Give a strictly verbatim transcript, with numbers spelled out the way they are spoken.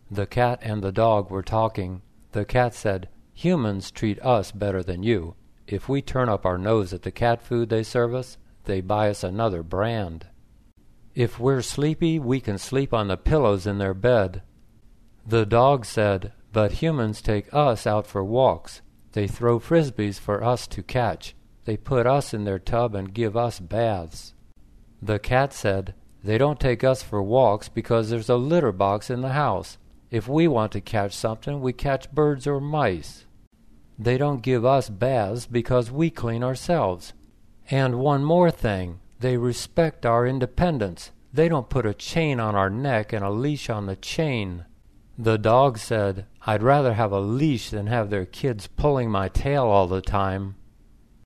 The cat and the dog were talking. The cat said, "Humans treat us better than you. If we turn up our nose at the cat food they serve us, they buy us another brand. If we're sleepy, we can sleep on the pillows in their bed." The dog said, "But humans take us out for walks. They throw frisbees for us to catch. They put us in their tub and give us baths." The cat said, "They don't take us for walks because there's a litter box in the house. If we want to catch something, we catch birds or mice. They don't give us baths because we clean ourselves. And one more thing, they respect our independence. They don't put a chain on our neck and a leash on the chain." The dog said, "I'd rather have a leash than have their kids pulling my tail all the time."